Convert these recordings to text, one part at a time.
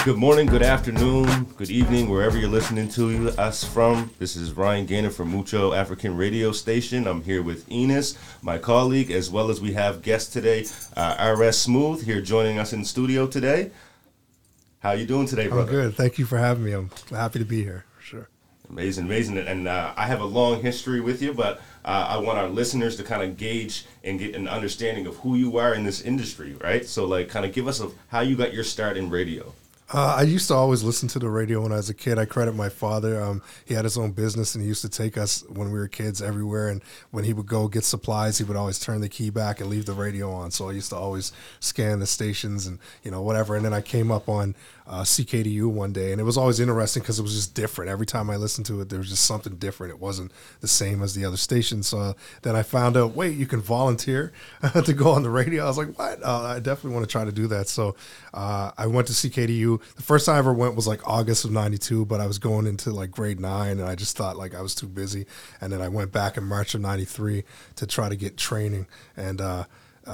Good morning, good afternoon, good evening, wherever you're listening to us from. This is Ryan Gaynor from Mucho African Radio Station. I'm here with Enos, my colleague, as well as we have guests today, RS Smooth, here joining us in the studio today. How you doing today, brother? I'm good. Thank you for having me. I'm happy to be here, for sure. Amazing. And I have a long history with you, but I want our listeners to kind of gauge and get an understanding of who you are in this industry, right? So, like, kind of give us how you got your start in radio. I used to always listen to the radio when I was a kid. I credit my father. He had his own business, and he used to take us when we were kids everywhere. And when he would go get supplies, he would always turn the key back and leave the radio on. So I used to always scan the stations and, whatever. And then I came up on CKDU one day, and it was always interesting because it was just different. Every time I listened to it, there was just something different. It wasn't the same as the other stations. So then I found out, wait, you can volunteer to go on the radio. I was like, what? I definitely want to try to do that. So I went to CKDU. The first time I ever went was like August of '92, but I was going into like grade 9, and I just thought like I was too busy. And then I went back in March of '93 to try to get training, and or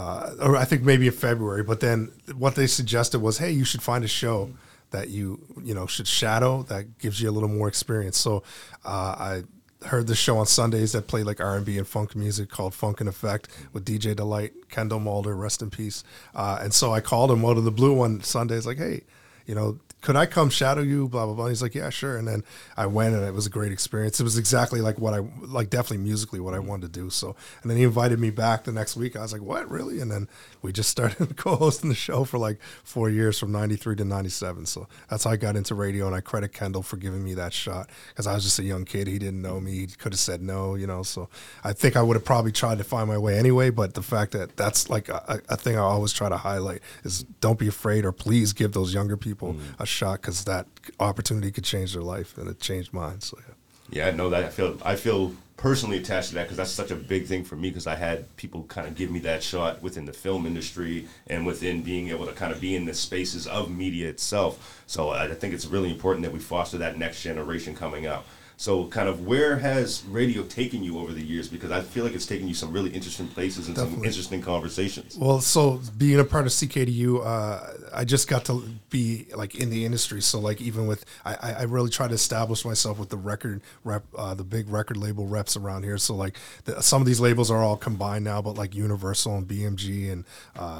I think maybe in February. But then what they suggested was, hey, you should find a show that you should shadow that gives you a little more experience. So I heard this show on Sundays that played like R&B and funk music called Funk and Effect with DJ Delight, Kendall Mulder, rest in peace. And so I called him out of the blue one Sunday. It's like, hey, could I come shadow you, blah, blah, blah. He's like, yeah, sure. And then I went, and it was a great experience. It was exactly like definitely musically what I wanted to do. So, and then he invited me back the next week. I was like, what, really? And then we just started co-hosting the show for like 4 years from 93 to 97. So that's how I got into radio, and I credit Kendall for giving me that shot because I was just a young kid. He didn't know me. He could have said no, so I think I would have probably tried to find my way anyway, but the fact that that's like a thing I always try to highlight is don't be afraid, or please give those younger people a shot, because that opportunity could change their life, and it changed mine. So yeah, I know that. I feel personally attached to that because that's such a big thing for me, because I had people kind of give me that shot within the film industry and within being able to kind of be in the spaces of media itself. So I think it's really important that we foster that next generation coming up. So kind of where has radio taken you over the years? Because I feel like it's taken you some really interesting places and Definitely. Some interesting conversations. Well, so being a part of CKDU, I just got to be like in the industry. So like even with, I really try to establish myself with the record rep, the big record label reps around here. So like some of these labels are all combined now, but like Universal and BMG and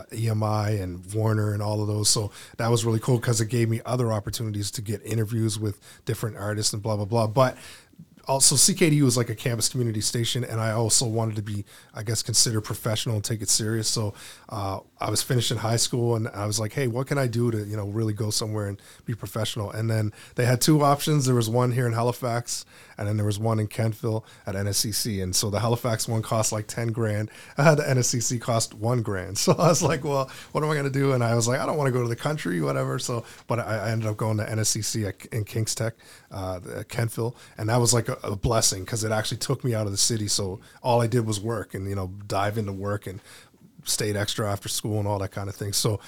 EMI and Warner and all of those. So that was really cool because it gave me other opportunities to get interviews with different artists and blah, blah, blah. But also, CKDU is like a campus community station, and I also wanted to be, I guess, considered professional and take it serious. So I was finishing high school, and I was like, hey, what can I do to, really go somewhere and be professional? And then they had two options. There was one here in Halifax, and then there was one in Kentville at NSCC. And so the Halifax one cost like 10 grand. The NSCC cost 1 grand. So I was like, well, what am I going to do? And I was like, I don't want to go to the country, whatever. So, but I ended up going to NSCC in Kings Tech, Kentville, and that was like a blessing because it actually took me out of the city. So all I did was work and, dive into work and stayed extra after school and all that kind of thing. So,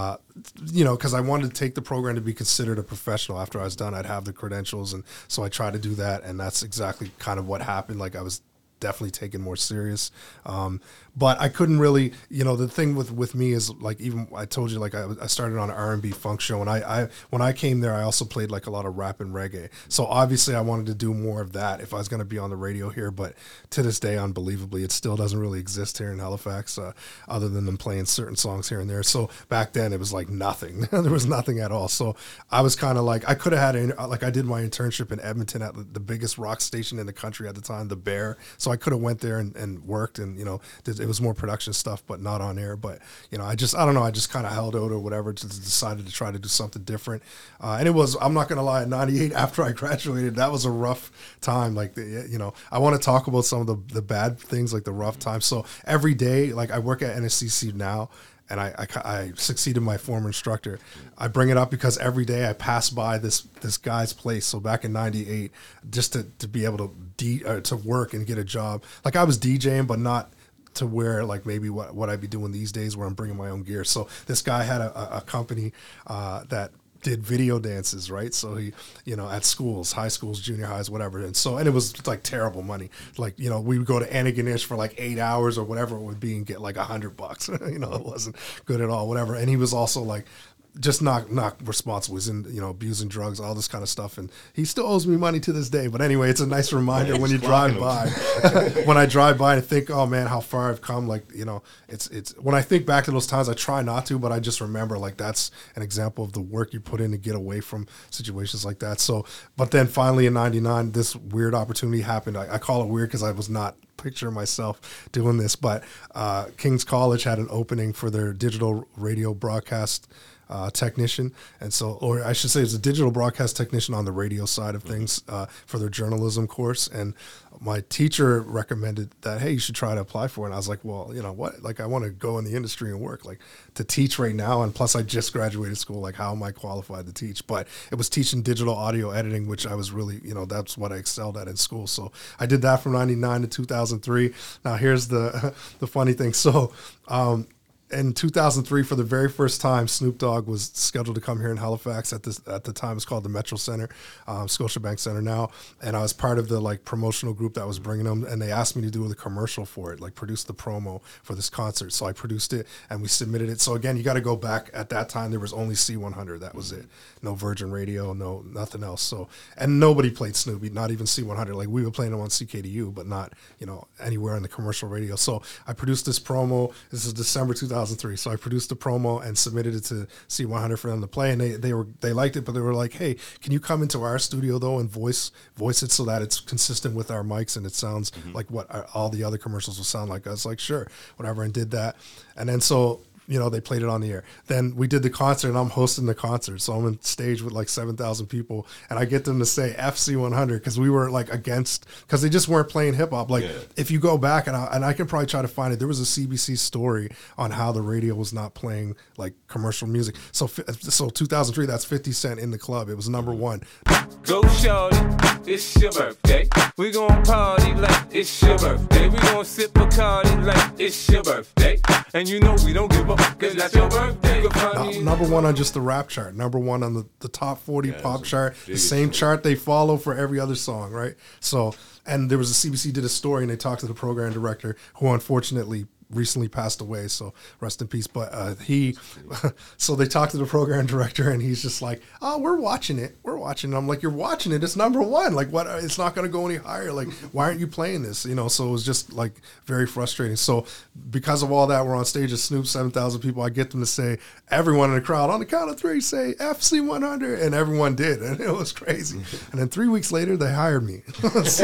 because I wanted to take the program to be considered a professional. After I was done, I'd have the credentials. And so I tried to do that. And that's exactly kind of what happened. Like I was definitely taken more serious. But I couldn't really, the thing with me is like, even I told you, like I started on an R&B funk show, and I when I came there, I also played like a lot of rap and reggae. So obviously I wanted to do more of that if I was going to be on the radio here. But to this day, unbelievably, it still doesn't really exist here in Halifax, other than them playing certain songs here and there. So back then it was like nothing. There was nothing at all. So I was kind of like, I could have had, I did my internship in Edmonton at the biggest rock station in the country at the time, the Bear. So I could have went there and worked, and it was more production stuff, but not on air. But I don't know, I just kind of held out or whatever, just decided to try to do something different. And it was, I'm not gonna lie, at 98 after I graduated, that was a rough time. Like I want to talk about some of the bad things, like the rough times. So every day, like I work at NSCC now, and I succeeded my former instructor. I bring it up because every day I pass by this guy's place. So back in '98, just to be able to work and get a job. Like I was DJing, but not to where like maybe what I'd be doing these days, where I'm bringing my own gear. So this guy had a company that did video dances, right? So he, at schools, high schools, junior highs, whatever. And it was like terrible money. Like, we would go to Antigonish for like 8 hours or whatever it would be and get like $100. It wasn't good at all, whatever. And he was also like, just not responsible. He's in, abusing drugs, all this kind of stuff, and he still owes me money to this day. But anyway, it's a nice reminder when you drive by. When I drive by and think, oh man, how far I've come. Like, it's when I think back to those times, I try not to, but I just remember like that's an example of the work you put in to get away from situations like that. So, but then finally in '99, this weird opportunity happened. I call it weird because I was not picture myself doing this, but King's College had an opening for their digital radio broadcast technician, and so, or I should say, it's a digital broadcast technician on the radio side of things for their journalism course. And my teacher recommended that, hey, you should try to apply for it. And I was like, well, you know what? Like, I want to go in the industry and work, like to teach right now. And plus, I just graduated school. Like, how am I qualified to teach? But it was teaching digital audio editing, which I was really, that's what I excelled at in school. So I did that from '99 to 2003. Now, here's the funny thing. So, in 2003, for the very first time, Snoop Dogg was scheduled to come here in Halifax. At the time, it's called the Metro Center, Scotiabank Center now. And I was part of the promotional group that was bringing him. And they asked me to do the commercial for it, produce the promo for this concert. So I produced it and we submitted it. So again, you got to go back. At that time, there was only C100. That was it. No Virgin Radio, no nothing else. So, and nobody played Snoopy, not even C100. Like, we were playing him on CKDU, but not anywhere on the commercial radio. So I produced this promo. This is December 2003. So I produced the promo and submitted it to C100 for them to play, and they liked it, but they were like, hey, can you come into our studio though and voice it so that it's consistent with our mics and it sounds like what all the other commercials will sound like? I was like, sure, whatever, and did that. And then so they played it on the air. Then we did the concert, and I'm hosting the concert. So I'm on stage with 7,000 people, and I get them to say FC100 because we were against, because they just weren't playing hip hop. If you go back, and I can probably try to find it, there was a CBC story on how the radio was not playing commercial music. So 2003, that's 50 Cent in the club. It was number one. Go shorty, it's your birthday. We gon' party like it's your birthday. We gon' sip Bacardi like it's your birthday. And we don't give up. Cause that's your birthday. Number one on just the rap chart. Number one on the top 40 pop chart. The same chart they follow for every other song, right? So, and there was a CBC did a story, and they talked to the program director, who unfortunately recently passed away, so rest in peace. But so they talked to the program director, and he's just like, oh, we're watching it. I'm like, you're watching it, it's number one. Like, what? It's not going to go any higher. Like, why aren't you playing this? So it was just very frustrating. So because of all that, we're on stage at Snoop, 7,000 people. I get them to say, everyone in the crowd, on the count of three, say FC100, and everyone did, and it was crazy. And then 3 weeks later, they hired me. So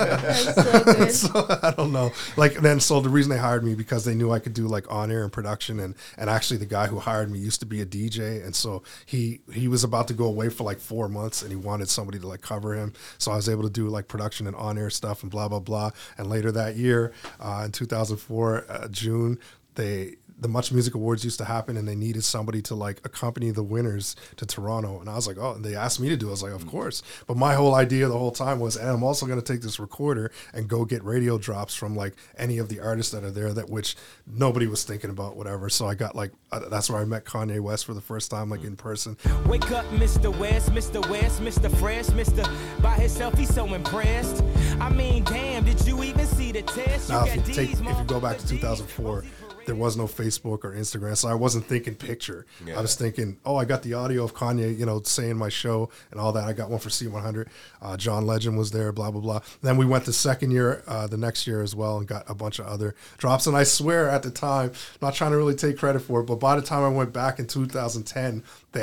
I don't know. So the reason they hired me, because they knew I could do on-air and production, and actually the guy who hired me used to be a DJ, and so he was about to go away for 4 months, and he wanted somebody to cover him, so I was able to do production and on-air stuff and blah blah blah. And later that year, in 2004, June, the Much Music Awards used to happen, and they needed somebody to accompany the winners to Toronto. And I was like, oh, and they asked me to do it. I was like, of course. But my whole idea the whole time was, and I'm also going to take this recorder and go get radio drops from any of the artists that are there, that which nobody was thinking about, whatever. So I got that's where I met Kanye West for the first time, in person. Wake up, Mr. West, Mr. West, Mr. Fresh, Mr. By himself, he's so impressed. I mean, damn, did you even see the test? Now, if you go back to 2004, there was no Facebook or Instagram, so I wasn't thinking picture. Yeah. I was thinking, I got the audio of Kanye, saying my show and all that. I got one for C100. John Legend was there, blah, blah, blah. Then we went the second year, the next year as well, and got a bunch of other drops. And I swear at the time, not trying to really take credit for it, but by the time I went back in 2010, they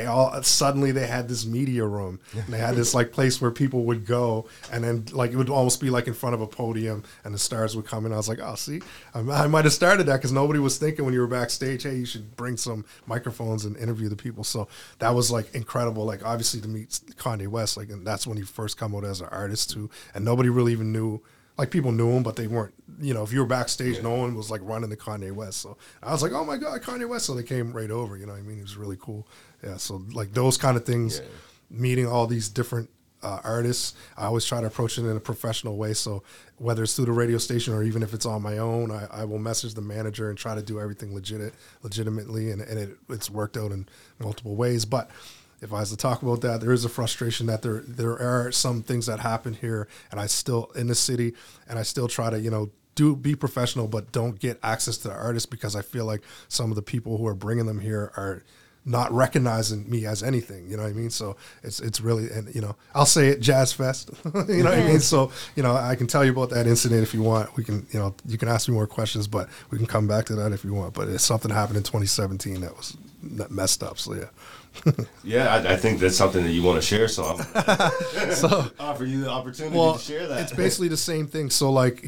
had this media room. And they had this place where people would go, and then it would almost be in front of a podium, and the stars would come in. I was like, oh, see, I might have started that, because nobody was thinking when you were backstage, hey, you should bring some microphones and interview the people. So that was incredible. Obviously to meet Kanye West, and that's when he first come out as an artist too, and nobody really even knew. People knew him, but they weren't, if you were backstage, no one was running the Kanye West. So I was like, oh my God, Kanye West. So they came right over, you know what I mean? It was really cool. Yeah. So those kind of things, meeting all these different artists, I always try to approach it in a professional way. So whether it's through the radio station or even if it's on my own, I will message the manager and try to do everything legitimately. And it's worked out in multiple ways. But if I was to talk about that, there is a frustration that there are some things that happen here, and I still in the city, and I still try to be professional, but don't get access to the artists, because I feel like some of the people who are bringing them here are not recognizing me as anything, you know what I mean? So it's really, and I'll say it, Jazz Fest, you know what I mean? So, I can tell you about that incident if you want. We can, you can ask me more questions, but we can come back to that if you want. But it's something happened in 2017 that was messed up. So yeah. Yeah, I think that's something that you want to share. So I'm offer you the opportunity to share that. It's basically the same thing. So like,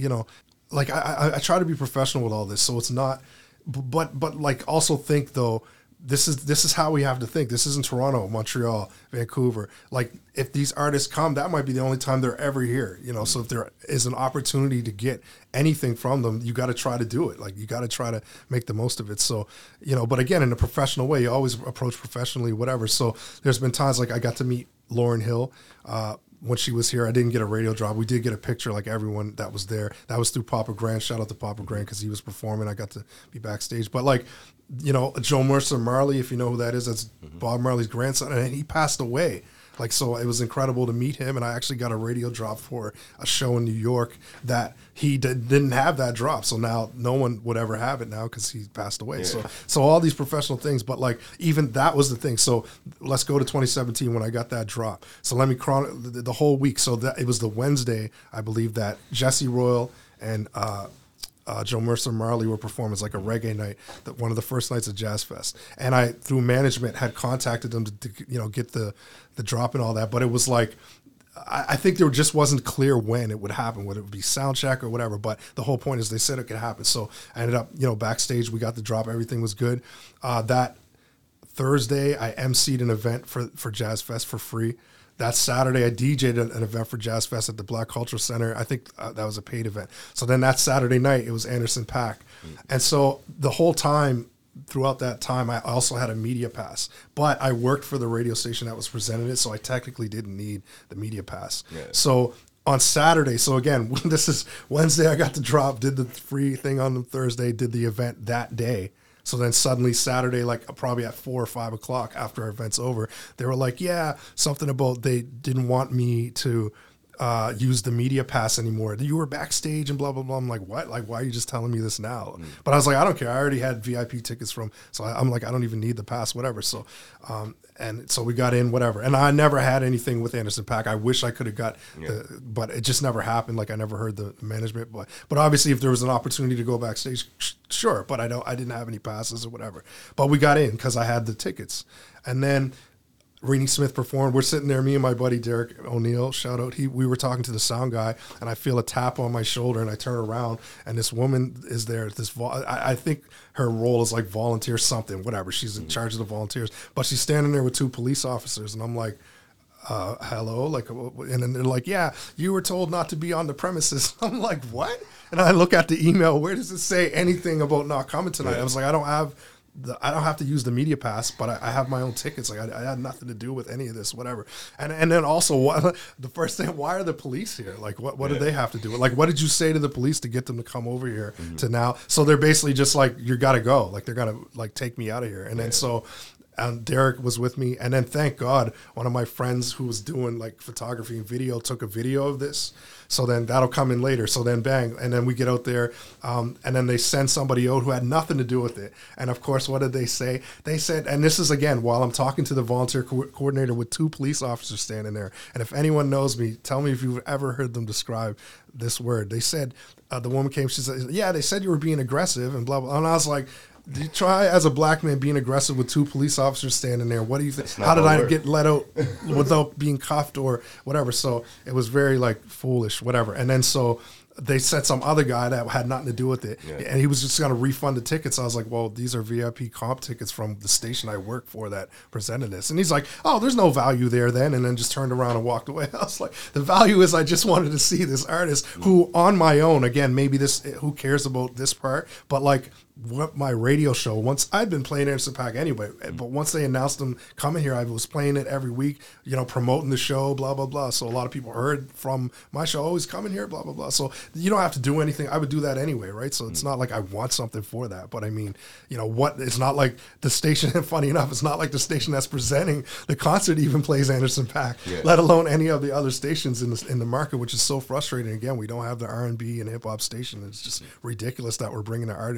I try to be professional with all this. So it's not, but like also think though, this is how we have to think. This isn't Toronto, Montreal, Vancouver. Like if these artists come, that might be the only time they're ever here. So if there is an opportunity to get anything from them, you got to try to do it. Like you got to try to make the most of it. So, but again, in a professional way, you always approach professionally, whatever. So there's been times like I got to meet Lauryn Hill, when she was here. I didn't get a radio drop. We did get a picture like everyone that was there. That was through Papa Grant. Shout out to Papa Grant because he was performing. I got to be backstage. But like, Joe Mercer Marley, if you know who that is, that's Bob Marley's grandson, and he passed away. Like, so it was incredible to meet him, and I actually got a radio drop for a show in New York that he didn't have that drop. So now no one would ever have it now because he passed away. Yeah. So all these professional things, but like even that was the thing. So let's go to 2017 when I got that drop. So let me chronicle the whole week. So that it was the Wednesday, I believe, that Jesse Royal and Joe Mercer Marley were performing. It's like a reggae night, one of the first nights of Jazz Fest. And I, through management, had contacted them to get the drop and all that. But it was like, I think there just wasn't clear when it would happen, whether it would be sound check or whatever. But the whole point is they said it could happen. So I ended up, backstage. We got the drop. Everything was good. That Thursday, I emceed an event for Jazz Fest for free. That Saturday, I DJ'd an event for Jazz Fest at the Black Cultural Center. I think that was a paid event. So then that Saturday night, it was Anderson .Paak. And so the whole time, throughout that time, I also had a media pass. But I worked for the radio station that was presenting it, so I technically didn't need the media pass. Yeah. So on Saturday, so again, this is Wednesday, I got the drop, did the free thing on Thursday, did the event that day. So then suddenly Saturday, like probably at 4 or 5 o'clock after our event's over, they were like, yeah, something about they didn't want me to use the media pass anymore. You were backstage and blah, blah, blah. I'm like, what? Like, why are you just telling me this now? But I was like, I don't care. I already had VIP tickets so I'm like, I don't even need the pass, whatever. So, and so we got in, whatever. And I never had anything with Anderson .Paak. I wish I could have got, but it just never happened. Like I never heard the management, but obviously if there was an opportunity to go backstage, sure. But I didn't have any passes or whatever. But we got in because I had the tickets. And then Renee Smith performed. We're sitting there, me and my buddy Derek O'Neill, shout out. We were talking to the sound guy, and I feel a tap on my shoulder, and I turn around, and this woman is there. I think her role is like volunteer something, whatever. She's in charge of the volunteers, but she's standing there with 2 police officers, and I'm like, hello? Like, and then they're like, yeah, you were told not to be on the premises. I'm like, what? And I look at the email. Where does it say anything about not coming tonight? Yeah. I was like, I don't have to use the media pass, but I have my own tickets. Like I had nothing to do with any of this, whatever. And then also, the first thing, why are the police here? Like, what do they have to do? Like, what did you say to the police to get them to come over here to now? So they're basically just like, you got to go. Like, they're going to like take me out of here. And then so Derek was with me. And then thank God, one of my friends who was doing like photography and video took a video of this. So then that'll come in later. So then bang. And then we get out there. And then they send somebody out who had nothing to do with it. And of course, what did they say? They said, and this is again, while I'm talking to the volunteer coordinator with 2 police officers standing there. And if anyone knows me, tell me if you've ever heard them describe this word. They said, the woman came, she said, yeah, they said you were being aggressive and blah, blah. And I was like, do you try as a black man being aggressive with 2 police officers standing there? What do you think? How did I get let out without being cuffed or whatever? So it was very like foolish, whatever. And then so they sent some other guy that had nothing to do with it. Yeah. And he was just going to refund the tickets. I was like, well, these are VIP comp tickets from the station I work for that presented this. And he's like, oh, there's no value there then. And then just turned around and walked away. I was like, the value is I just wanted to see this artist who on my own, again, maybe this, who cares about this part, but like, what my radio show, once I'd been playing Anderson .Paak anyway, but once they announced him coming here, I was playing it every week, promoting the show, blah, blah, blah. So a lot of people heard from my show, oh, he's coming here, blah, blah, blah. So you don't have to do anything. I would do that anyway, right? So it's not like I want something for that. But I mean, it's not like the station, funny enough, it's not like the station that's presenting the concert even plays Anderson .Paak, let alone any of the other stations in the market, which is so frustrating. Again, we don't have the R&B and hip hop station. It's just ridiculous that we're bringing the artists here, but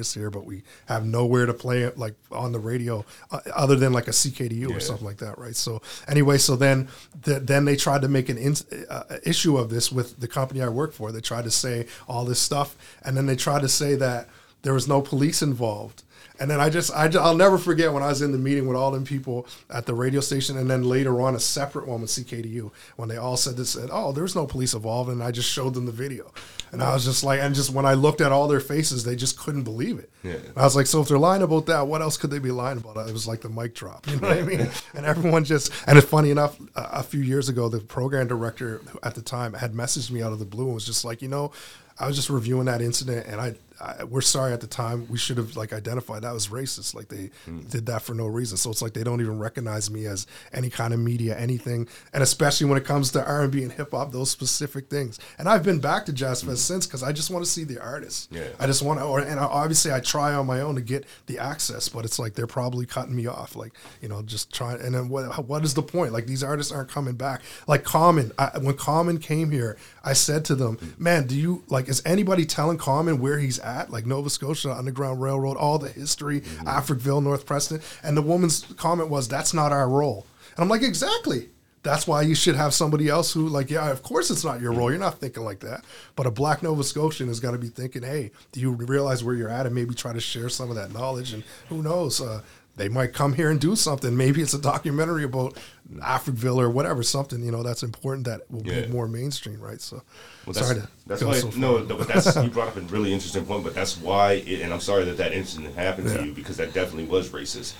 we have nowhere to play it like on the radio other than like a CKDU or something like that, right? So anyway, so then they tried to make an issue of this with the company I work for. They tried to say all this stuff, and then they tried to say that there was no police involved. And then I'll never forget when I was in the meeting with all them people at the radio station, and then later on a separate one with CKDU, when they all said this, oh, there's no police involved, and I just showed them the video. And I was just like, and just when I looked at all their faces, they just couldn't believe it. Yeah. I was like, so if they're lying about that, what else could they be lying about? It was like the mic drop, you know what I mean? And everyone and it's funny enough, a few years ago, the program director at the time had messaged me out of the blue and was just like, I was just reviewing that incident, and we're sorry at the time. We should have identified that was racist. Like they did that for no reason. So it's like they don't even recognize me as any kind of media, anything. And especially when it comes to R&B and hip hop, those specific things. And I've been back to Jazz Fest since because I just want to see the artists. Yeah. I just want to, and obviously I try on my own to get the access, but it's like they're probably cutting me off. Like, just trying. And then what is the point? Like these artists aren't coming back. Like Common, when Common came here, I said to them, man, is anybody telling Common where he's at? Like Nova Scotia, Underground Railroad, all the history, Africville, North Preston. And the woman's comment was, that's not our role. And I'm like, exactly. That's why you should have somebody else who, of course it's not your role. You're not thinking like that. But a black Nova Scotian is going to be thinking, hey, do you realize where you're at, and maybe try to share some of that knowledge? And who knows? They might come here and do something. Maybe it's a documentary about Africville or whatever, something, that's important that will be more mainstream, right? So, that's why, but that's, you brought up a really interesting point, but that's why, and I'm sorry that incident happened to you, because that definitely was racist.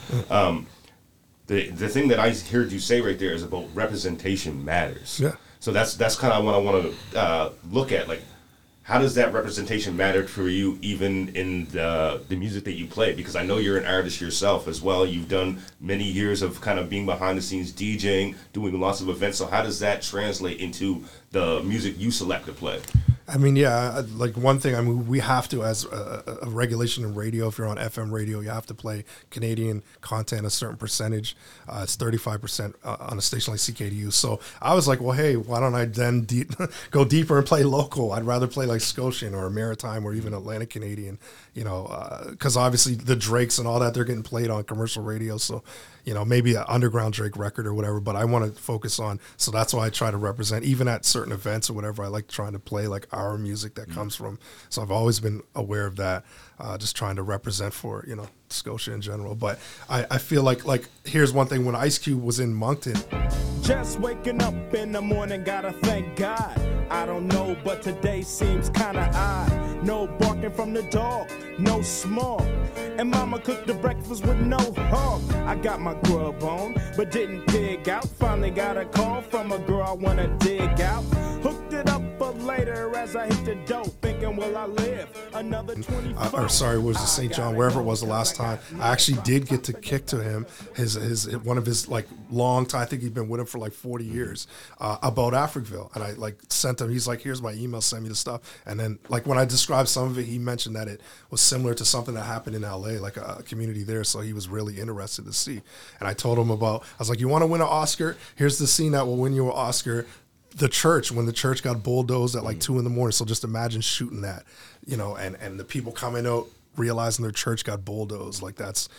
The thing that I heard you say right there is about representation matters. Yeah. So that's kind of what I want to look at, like, how does that representation matter for you, even in the music that you play? Because I know you're an artist yourself as well. You've done many years of kind of being behind the scenes, DJing, doing lots of events. So how does that translate into the music you select to play? I mean, one thing, we have to, as a regulation in radio, if you're on FM radio, you have to play Canadian content, a certain percentage. It's 35% on a station like CKDU. So I was like, well, hey, why don't I then go deeper and play local? I'd rather play like Scotian or Maritime or even Atlantic Canadian, because obviously the Drakes and all that, they're getting played on commercial radio. So, maybe an underground Drake record or whatever, but I want to focus on, so that's why I try to represent, even at certain events or whatever, I like trying to play like our music that comes from, so I've always been aware of that, just trying to represent for, Scotia in general. But I feel like here's one thing, when Ice Cube was in Moncton. Just waking up in the morning, gotta thank God. I don't know, but today seems kinda odd. No barking from the dog, no small. And mama cooked the breakfast with no hog. I got my grub on, but didn't pig out. Finally got a call from a girl I wanna dig out. Hooked it up for later as I hit the dope, thinking, will I live another 24? Was it St. John, wherever it was the last time. I actually did get to kick to him one of his long time, I think he'd been with him for 40 years, about Africville. And I sent him, he's like, here's my email, send me the stuff. And then when I described some of it, he mentioned that it was similar to something that happened in LA, like a community there. So he was really interested to see. And I told him I was like, you want to win an Oscar? Here's the scene that will win you an Oscar. The church, when the church got bulldozed at 2 a.m. So just imagine shooting that, and the people coming out realizing their church got bulldozed. That's,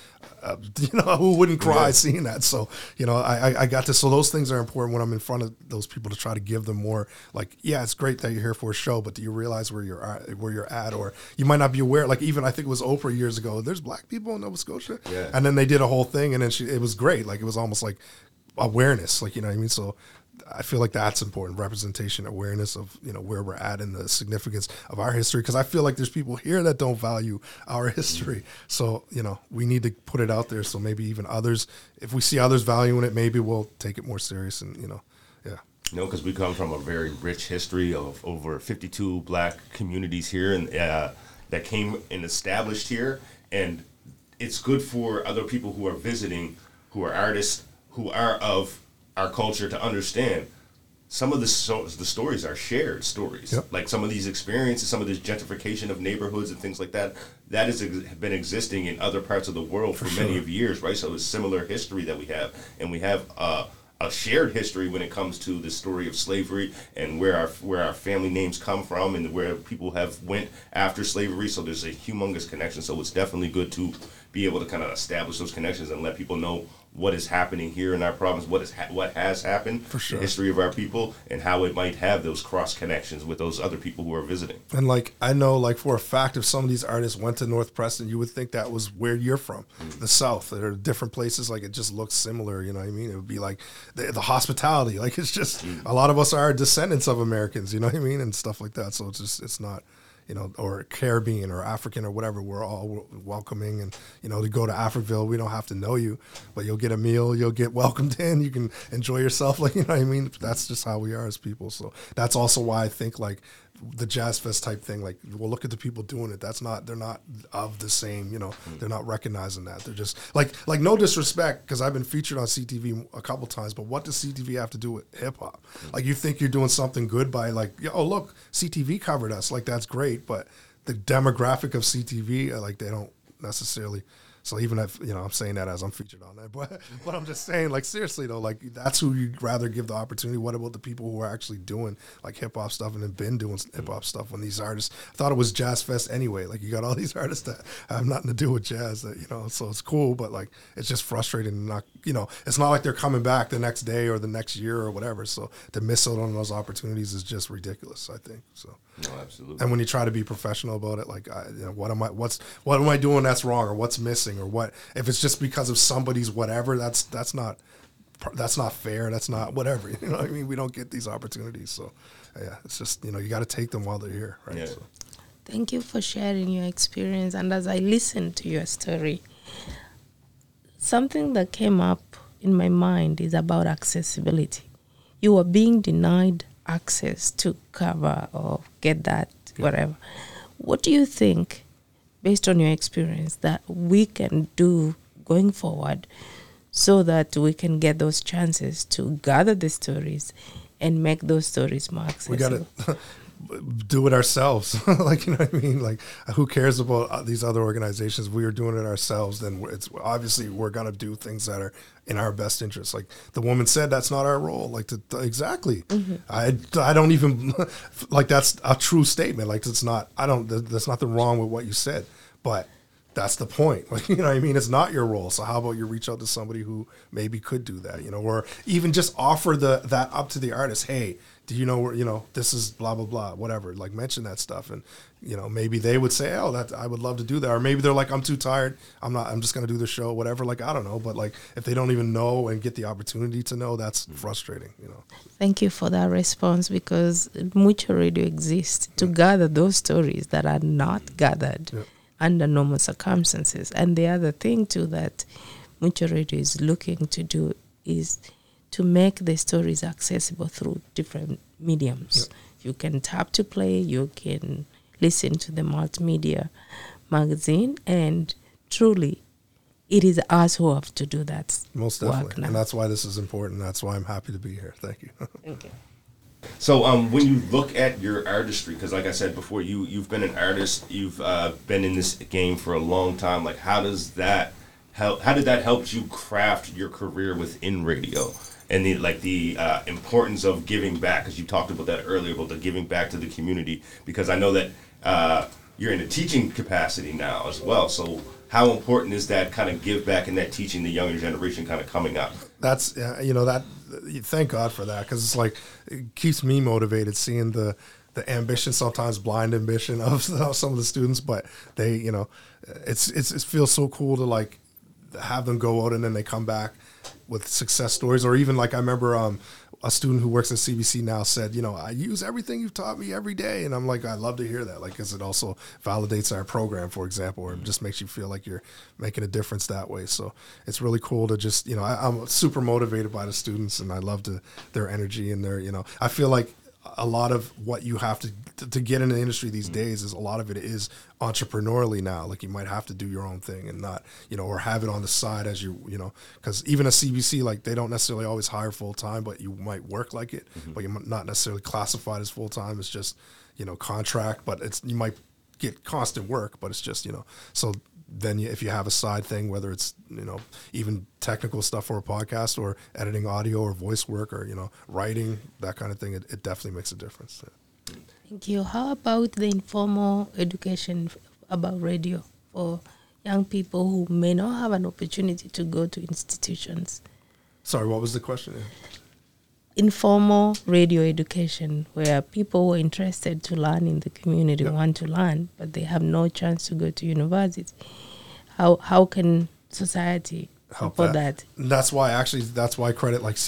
who wouldn't cry seeing that? So, I got this. So those things are important when I'm in front of those people, to try to give them more, it's great that you're here for a show, but do you realize where you're at? Or you might not be aware, even I think it was Oprah years ago, there's black people in Nova Scotia. Yeah. And then they did a whole thing, and then it was great. It was almost like awareness, you know what I mean? So I feel like that's important, representation, awareness of, where we're at and the significance of our history. Because I feel like there's people here that don't value our history. So, we need to put it out there. So maybe even others, if we see others valuing it, maybe we'll take it more serious and, yeah. Because we come from a very rich history of over 52 black communities here, and that came and established here. And it's good for other people who are visiting, who are artists, who are of our culture, to understand some of the stories are shared stories. Yep. Some of these experiences, some of this gentrification of neighborhoods and things like that has been existing in other parts of the world for many of years, right? So it's similar history that we have, and we have a shared history when it comes to the story of slavery and where our family names come from and where people have went after slavery. So there's a humongous connection. So it's definitely good to be able to kind of establish those connections and let people know what is happening here in our province, what has happened, For sure. the history of our people, and how it might have those cross connections with those other people who are visiting. And like I know, like for a fact, if some of these artists went to North Preston, you would think that was where you're from, the South. There are different places, like it just looks similar. You know what I mean? It would be like the hospitality, like it's just a lot of us are descendants of Americans. You know what I mean, and stuff like that. So it's not. You know, or Caribbean or African or whatever, we're all welcoming. And, you know, to go to Africville, we don't have to know you, but you'll get a meal, you'll get welcomed in, you can enjoy yourself. Like, you know what I mean? That's just how we are as people. So that's also why I think, like, the Jazz Fest type thing, like, well, look at the people doing it. They're not of the same, you know, they're not recognizing that. They're just, like no disrespect, because I've been featured on CTV a couple times, but what does CTV have to do with hip-hop? Like, you think you're doing something good by, like, oh, look, CTV covered us. Like, that's great, but the demographic of CTV, like, they don't necessarily... So even if, you know, I'm saying that as I'm featured on that, but I'm just saying, like, seriously though, like, that's who you'd rather give the opportunity. What about the people who are actually doing like hip hop stuff and have been doing hip hop stuff when these artists, I thought it was Jazz Fest anyway. Like, you got all these artists that have nothing to do with jazz that, you know, so it's cool, but like, it's just frustrating. Not, you know, it's not like they're coming back the next day or the next year or whatever. So to miss out on those opportunities is just ridiculous, I think. So. No, absolutely. And when you try to be professional about it, like, you know, what am I doing that's wrong, or what's missing, or what? If it's just because of somebody's whatever, that's not fair. That's not whatever. You know what I mean? We don't get these opportunities, so yeah, it's just, you know, you got to take them while they're here, right? Yeah. So. Thank you for sharing your experience. And as I listened to your story, something that came up in my mind is about accessibility. You were being denied access to cover or get that, whatever. What do you think, based on your experience, that we can do going forward so that we can get those chances to gather the stories and make those stories more accessible? We got to do it ourselves. Like, you know what I mean? Like, who cares about these other organizations? We are doing it ourselves. Then it's obviously we're going to do things that are in our best interest. Like the woman said, that's not our role. Like, exactly. Mm-hmm. I don't even, like, that's a true statement. Like, it's not, there's nothing wrong with what you said, but that's the point. Like, you know what I mean? It's not your role. So how about you reach out to somebody who maybe could do that, you know, or even just offer that up to the artist. Hey, do you know where, you know, this is blah, blah, blah, whatever, like mention that stuff. And, you know, maybe they would say, oh, that I would love to do that. Or maybe they're like, I'm too tired. I'm just going to do the show, whatever. Like, I don't know. But like, if they don't even know and get the opportunity to know, that's frustrating, you know. Thank you for that response, because Mucho Radio exists to gather those stories that are not gathered under normal circumstances. And the other thing too that Mucho Radio is looking to do is to make the stories accessible through different mediums. Yep. You can tap to play, you can listen to the multimedia magazine, and truly it is us who have to do that. Most definitely. And that's why this is important. That's why I'm happy to be here. Thank you. Okay. So when you look at your artistry, because like I said before, you've been an artist, you've been in this game for a long time. Like, how did that help you craft your career within radio? And the importance of giving back, because you talked about that earlier, about the giving back to the community, because I know that you're in a teaching capacity now as well. So how important is that kind of give back and that teaching the younger generation kind of coming up? That's, you know, that, thank God for that, because it's like, it keeps me motivated seeing the ambition, sometimes blind ambition of some of the students, but they, you know, it feels so cool to like have them go out and then they come back with success stories. Or even like I remember a student who works at CBC now said, you know, I use everything you've taught me every day. And I'm like, I love to hear that, like, because it also validates our program, for example, or it just makes you feel like you're making a difference that way. So it's really cool to just, you know, I'm super motivated by the students, and I love their energy and their, you know, I feel like a lot of what you have to get in the industry these days is a lot of it is entrepreneurially now. Like, you might have to do your own thing and not, you know, or have it on the side as you know, because even a CBC, like, they don't necessarily always hire full time, but you might work like it, but you're not necessarily classified as full time. It's just, you know, contract, but you might get constant work, but it's just, you know, so then if you have a side thing, whether it's, even technical stuff for a podcast or editing audio or voice work or, writing, that kind of thing, it definitely makes a difference. Yeah. Thank you. How about the informal education about radio for young people who may not have an opportunity to go to institutions? Sorry, what was the question? Informal radio education, where people who are interested to learn in the community want to learn, but they have no chance to go to university. How can society help that? That's why I credit like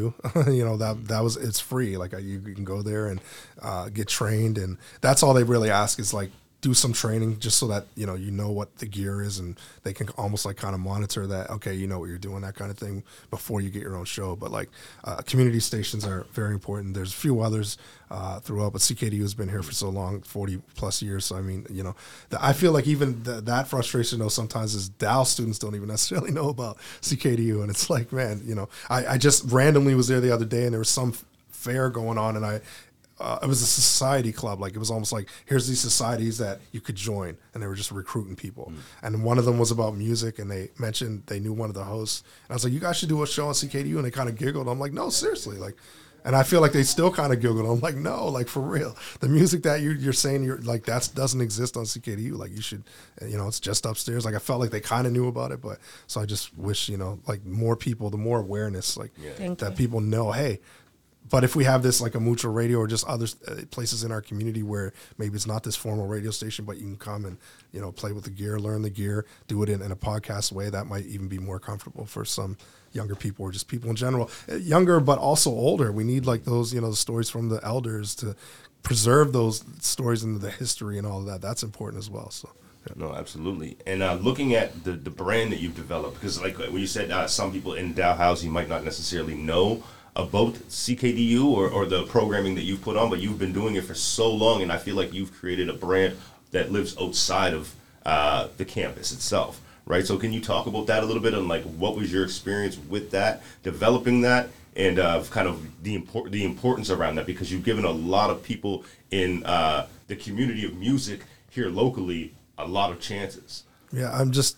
CKDU. It's free. Like you can go there and get trained, and that's all they really ask is like do some training just so that you know what the gear is, and they can almost like kind of monitor that, okay, you know what you're doing, that kind of thing, before you get your own show. But like community stations are very important. There's a few others throughout, but CKDU has been here for so long, 40 plus years. So I mean, I feel like even that frustration though sometimes is Dow students don't even necessarily know about CKDU, and it's like, man, I just randomly was there the other day and there was some fair going on, and it was a society club. Like it was almost like, here's these societies that you could join, and they were just recruiting people. And one of them was about music, and they mentioned they knew one of the hosts. And I was like, you guys should do a show on CKDU, and they kind of giggled. I'm like, no, seriously, like. And I feel like they still kind of giggled. I'm like, no, like for real. The music that you're saying, you're like, that doesn't exist on CKDU. Like you should, it's just upstairs. Like I felt like they kind of knew about it, but so I just wish, like more people, the more awareness, like that people know, hey. But if we have this like a Mucho Radio or just other places in our community where maybe it's not this formal radio station, but you can come and, play with the gear, learn the gear, do it in a podcast way, that might even be more comfortable for some younger people or just people in general. Younger, but also older. We need like those, the stories from the elders to preserve those stories and the history and all of that. That's important as well. So. Yeah. No, absolutely. And looking at the brand that you've developed, because like when you said some people in Dow Housing might not necessarily know about CKDU or the programming that you've put on, but you've been doing it for so long, and I feel like you've created a brand that lives outside of the campus itself, right? So can you talk about that a little bit, and like what was your experience with that, developing that, and kind of the importance around that, because you've given a lot of people in the community of music here locally a lot of chances. Yeah, I'm just,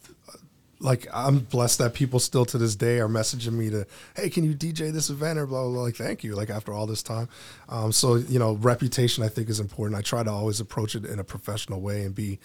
like I'm blessed that people still to this day are messaging me to, hey, can you DJ this event or blah, blah, blah. Like, thank you. Like after all this time. So, reputation I think is important. I try to always approach it in a professional way and be,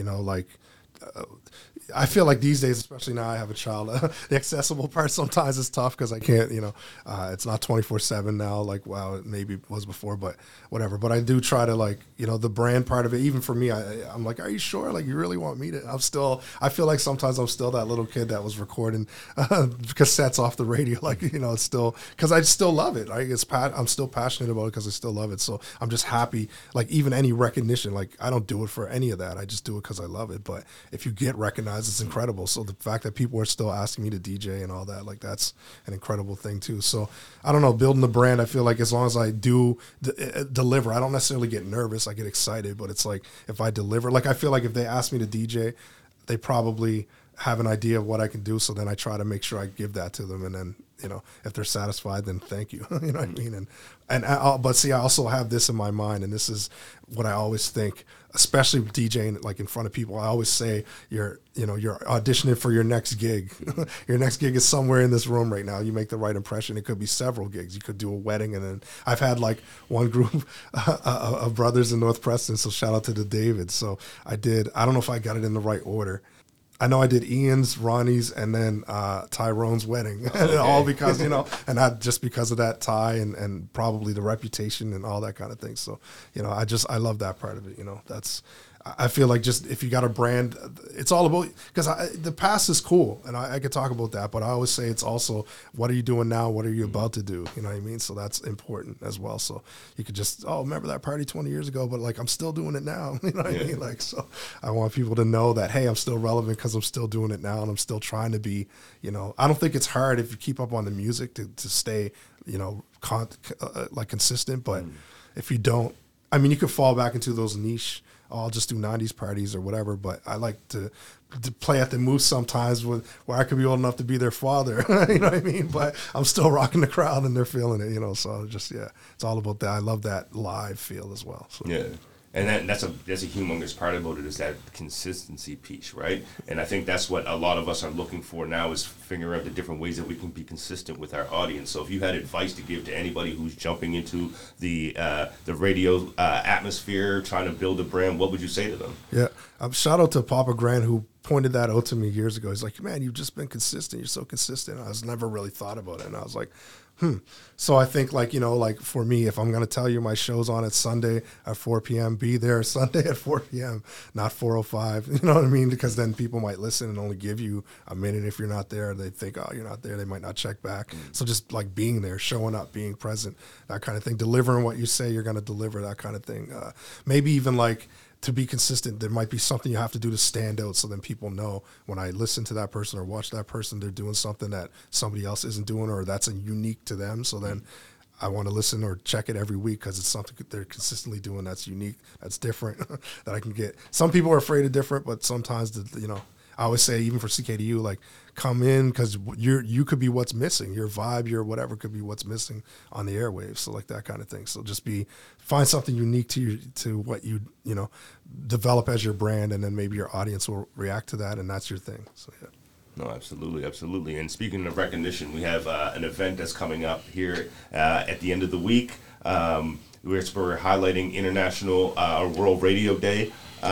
I feel like these days, especially now I have a child, the accessible part sometimes is tough because I can't, it's not 24/7 now, like, wow, it maybe was before, but whatever. But I do try to like, the brand part of it, even for me, I'm like, are you sure? Like, you really want me to? I feel like sometimes I'm still that little kid that was recording cassettes off the radio, like, it's still, because I still love it. I'm still passionate about it because I still love it. So I'm just happy, like even any recognition, like I don't do it for any of that. I just do it because I love it. But if you get recognized, it's incredible. So the fact that people are still asking me to DJ and all that, like that's an incredible thing too. So I don't know, building the brand, I feel like as long as I do deliver, I don't necessarily get nervous. I get excited, but it's like if I deliver, like I feel like if they ask me to DJ, they probably have an idea of what I can do. So then I try to make sure I give that to them. And then, if they're satisfied, then thank you. You know what I mean? But see, I also have this in my mind, and this is what I always think, especially DJing like in front of people. I always say you're auditioning for your next gig. Your next gig is somewhere in this room right now. You make the right impression. It could be several gigs. You could do a wedding, and then I've had like one group of brothers in North Preston. So shout out to the Davids. So I don't know if I got it in the right order. I know I did Ian's, Ronnie's, and then Tyrone's wedding, okay. All because, and not just because of that tie and probably the reputation and all that kind of thing. So, I love that part of it. I feel like just if you got a brand, it's all about, because the past is cool, and I could talk about that, but I always say it's also, what are you doing now? What are you about to do? You know what I mean? So that's important as well. So you could just, remember that party 20 years ago, but like, I'm still doing it now. You know what I mean? Like, so I want people to know that, hey, I'm still relevant because I'm still doing it now, and I'm still trying to be, I don't think it's hard if you keep up on the music to stay, consistent, but if you don't, you could fall back into those niche, I'll just do 90s parties or whatever, but I like to play at the Moose sometimes where I could be old enough to be their father, you know what I mean? But I'm still rocking the crowd and they're feeling it, so just, it's all about that. I love that live feel as well. So. Yeah. And that's a humongous part about it, is that consistency piece, right? And I think that's what a lot of us are looking for now, is figuring out the different ways that we can be consistent with our audience. So if you had advice to give to anybody who's jumping into the radio atmosphere, trying to build a brand, what would you say to them? Yeah, shout out to Papa Grant, who pointed that out to me years ago. He's like, man, you've just been consistent. You're so consistent. I was never really thought about it. And I was like, So I think, like, you know, like for me, if I'm going to tell you my show's on at Sunday at 4 p.m., be there Sunday at 4 p.m., not 4:05. You know what I mean? Because then people might listen and only give you a minute. If you're not there, they think, oh, you're not there. They might not check back. So just like being there, showing up, being present, that kind of thing, delivering what you say you're going to deliver, that kind of thing. Maybe even like, to be consistent, there might be something you have to do to stand out, so then people know when I listen to that person or watch that person, they're doing something that somebody else isn't doing, or that's unique to them. So then I want to listen or check it every week because it's something they're consistently doing that's unique, that's different, that I can get. Some people are afraid of different, but sometimes, I always say, even for CKDU, like, come in because you could be what's missing. Your vibe, your whatever could be what's missing on the airwaves. So like that kind of thing. So just find something unique to what you develop as your brand, and then maybe your audience will react to that, and that's your thing. So yeah. No, absolutely, absolutely. And speaking of recognition, we have an event that's coming up here at the end of the week. We're highlighting International World Radio Day.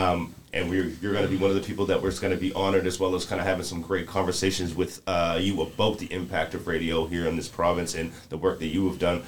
And you're going to be one of the people that we're going to be honored, as well as kind of having some great conversations with you about the impact of radio here in this province and the work that you have done.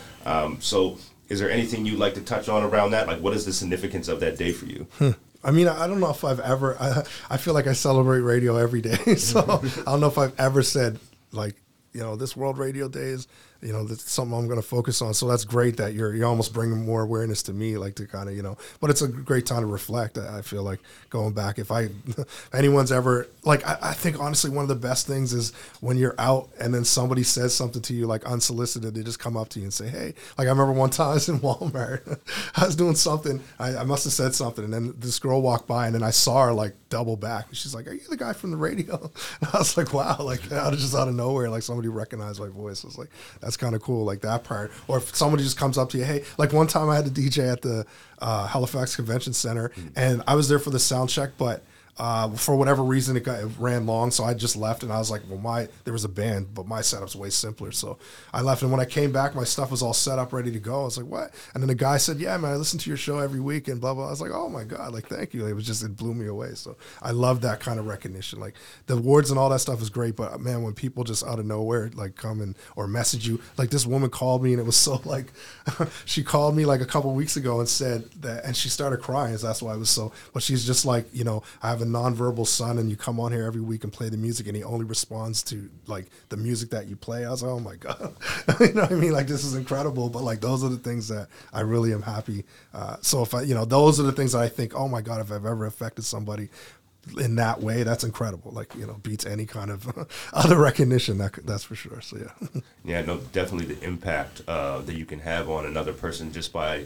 So is there anything you'd like to touch on around that? Like, what is the significance of that day for you? I mean, I don't know if I've ever, I feel like I celebrate radio every day. So I don't know if I've ever said, like, this World Radio Day is, that's something I'm going to focus on. So that's great that you're almost bringing more awareness to me, like to kind of, but it's a great time to reflect. I feel like going back, if anyone's ever, like, I think honestly, one of the best things is when you're out and then somebody says something to you, like unsolicited, they just come up to you and say, hey, like I remember one time I was in Walmart, I was doing something, I must have said something, and then this girl walked by and then I saw her like double back. And she's like, are you the guy from the radio? And I was like, wow, like just out of nowhere, like somebody recognized my voice. I was like, that's kind of cool, like that part. Or if somebody just comes up to you, hey, like one time I had a DJ at the Halifax Convention Center, and I was there for the sound check, but for whatever reason it ran long, so I just left, and I was like, well, there was a band, but my setup's way simpler, so I left. And when I came back, my stuff was all set up, ready to go. I was like, what? And then the guy said, yeah, man, I listen to your show every week and blah blah. I was like, oh my god, like thank you. It blew me away. So I love that kind of recognition. Like the awards and all that stuff is great, but man, when people just out of nowhere like come and or message you, like this woman called me, and it was so like she called me like a couple weeks ago and said that, and she started crying. That's why it was so. But she's just like, I have a nonverbal son, and you come on here every week and play the music, and he only responds to like the music that you play. I was like, oh my god, you know what I mean? Like this is incredible. But like those are the things that I really am happy. So if I, those are the things that I think, oh my god, if I've ever affected somebody in that way, that's incredible. Like beats any kind of other recognition. That's for sure. So yeah. Yeah, no, definitely the impact that you can have on another person just by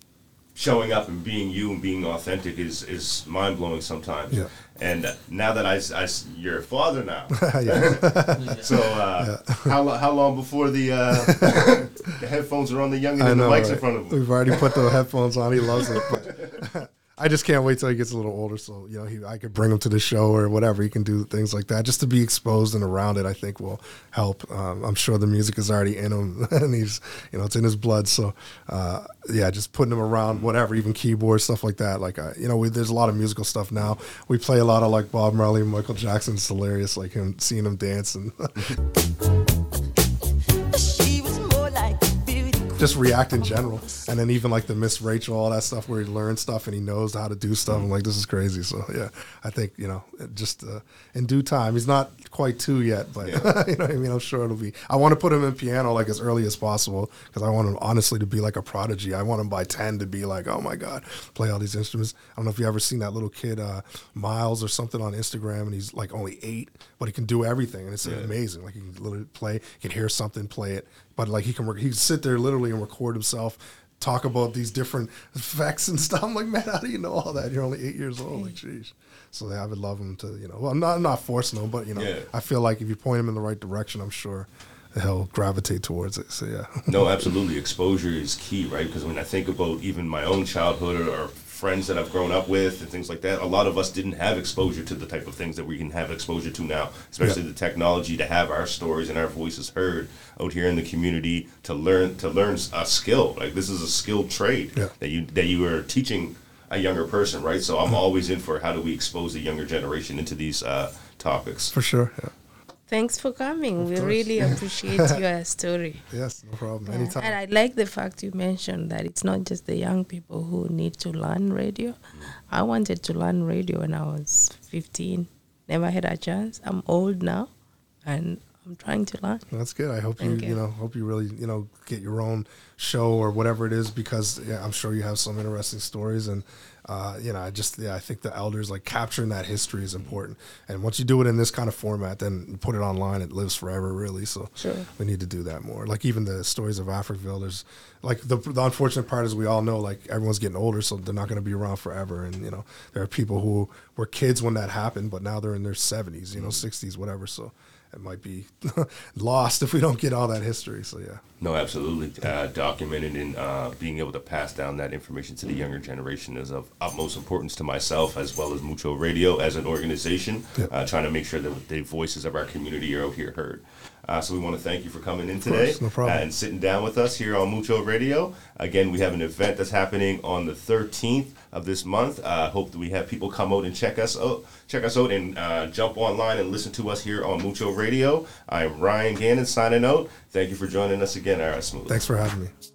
showing up and being you and being authentic is mind blowing sometimes. Yeah. And now that you're a father now, so how long before the headphones are on the youngin and the mics in front of him? We've already put the headphones on. He loves it, but I just can't wait till he gets a little older, so I could bring him to the show or whatever. He can do things like that just to be exposed and around it. I think will help. I'm sure the music is already in him, and he's it's in his blood. So just putting him around whatever, even keyboards, stuff like that. Like there's a lot of musical stuff now. We play a lot of like Bob Marley and Michael Jackson. It's hilarious, like him seeing him dance and. Just react in general, and then even like the Miss Rachel, all that stuff where he learns stuff and he knows how to do stuff. I'm like, this is crazy. So yeah, I think just in due time. He's not quite 2 yet, but what I mean. I'm sure it'll be. I want to put him in piano like as early as possible because I want him honestly to be like a prodigy. I want him by 10 to be like, oh my god, play all these instruments. I don't know if you ever seen that little kid Miles or something on Instagram, and he's like only 8, but he can do everything, and it's amazing. Like he can literally play, he can hear something, play it. But like he can sit there literally and record himself, talk about these different effects and stuff. I'm like, man, how do you know all that? You're only 8 years old. Like, sheesh. So I would love him to, well, I'm not forcing him, but I feel like if you point him in the right direction, I'm sure he'll gravitate towards it. So yeah. No, absolutely. Exposure is key, right? Because when I think about even my own childhood or friends that I've grown up with and things like that. A lot of us didn't have exposure to the type of things that we can have exposure to now, especially the technology to have our stories and our voices heard out here in the community to learn a skill. Like, this is a skilled trade that you are teaching a younger person, right? So I'm always in for how do we expose the younger generation into these topics. For sure, yeah. Thanks for coming. We really appreciate your story. Yes, no problem. Yeah. Anytime. And I like the fact you mentioned that it's not just the young people who need to learn radio. I wanted to learn radio when I was 15. Never had a chance. I'm old now, and I'm trying to learn. That's good. I hope hope you really, get your own show or whatever it is, because I'm sure you have some interesting stories. And, I think the elders, like, capturing that history is important. And once you do it in this kind of format, then you put it online, it lives forever, really. So we need to do that more. Like, even the stories of Africville, there's, like, the unfortunate part is we all know, like, everyone's getting older, so they're not going to be around forever. And, there are people who were kids when that happened, but now they're in their 70s, 60s, whatever. So it might be lost if we don't get all that history. So, yeah. No, absolutely. Documented and being able to pass down that information to the younger generation is of utmost importance to myself, as well as Mucho Radio as an organization, trying to make sure that the voices of our community are out here heard. So we want to thank you for coming in today, no problem. And sitting down with us here on Mucho Radio. Again, we have an event that's happening on the 13th of this month. Hope that we have people come out and check us out and jump online and listen to us here on Mucho Radio. I'm Ryan Gannon signing out. Thank you for joining us again, R.S. Smooth. Thanks for having me.